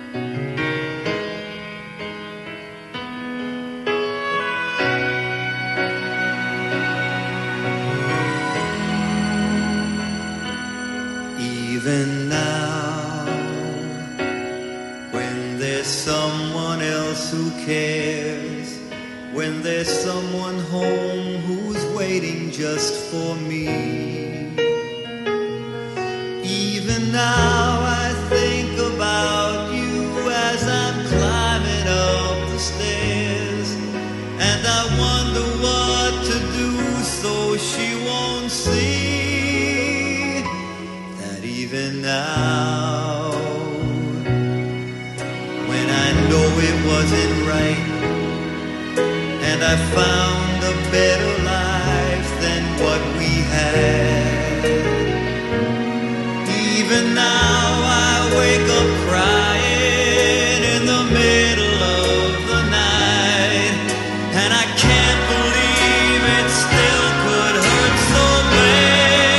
Even now, when there's someone else who cares, when there's someone home who's waiting just for me, even now I think about you as I'm climbing up the stairs, and I wonder what to do so she won't see. Even now, when I know it wasn't right, and I found a better life than what we had, even now I wake up crying in the middle of the night, and I can't believe it still could hurt so bad.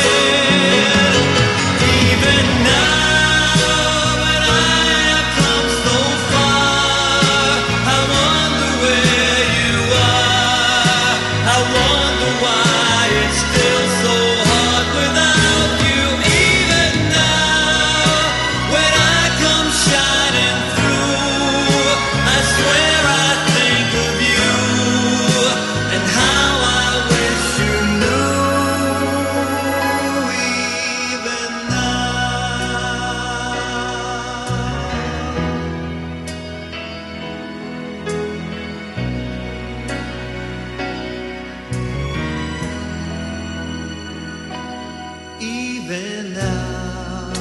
Even now,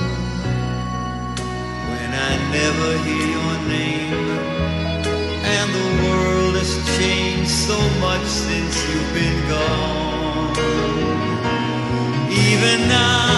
when I never hear your name, and the world has changed so much since you've been gone, even now